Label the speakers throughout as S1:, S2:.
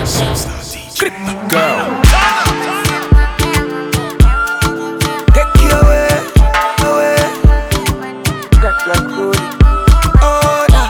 S1: Girl,
S2: take you away, away. That's like good. Oh, nah.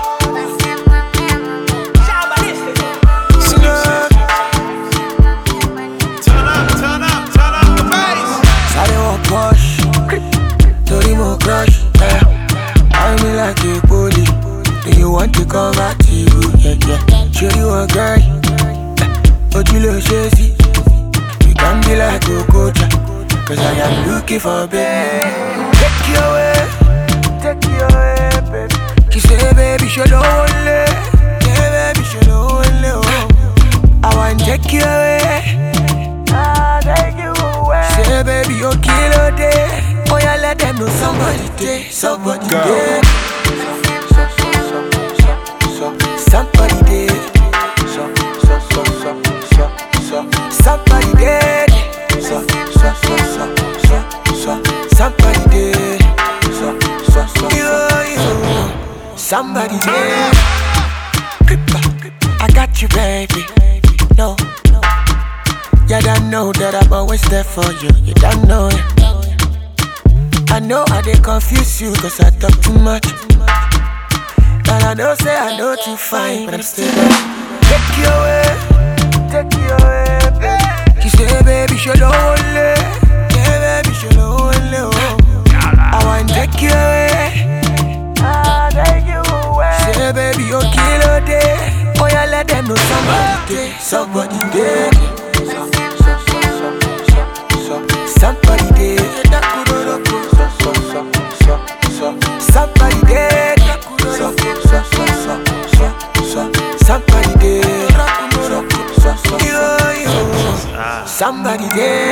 S1: turn up the bass.
S2: Sáré wọ́n push, torí mo crush. I'm like a bully. Do you want to convert you? Yeah, yeah. Show you a girl. Ojulo Shesi. You can be like a coach. Cause I am looking for babe. Take you away, baby. She say, baby, show the only. Yeah, baby, show the only. Oh. I want to take you away. Take you away. Say, baby, you kill a day. Oh, yeah, let them know somebody day. Somebody day. Somebody did. Somebody did. Somebody did. Somebody did. I got you, baby. No. You don't know that I'm always there for you. You don't know it. I know I dey confuse you, cause I talk too much. And I know say I know too fine, but I'm still there. Take you away, baby. She say, baby, show the only. Yeah, baby, show the only. Oh. I want to take you away. Take you away. Say, baby, you kill a day. Oh, yeah, let them know somebody did. Somebody did. Somebody did. Somebody did. Somebody did. Somebody did.